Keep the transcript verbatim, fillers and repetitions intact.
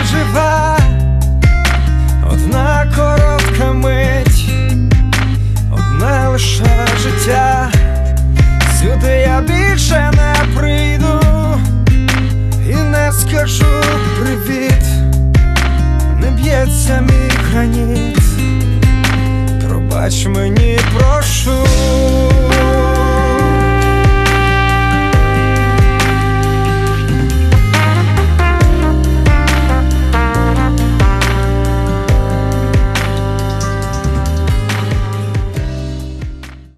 жива, одна коротка мить, одне лише життя. Сюди я більше не прийду і не скажу привіт. Не б'ється мій граніт, пробач мені, прошу.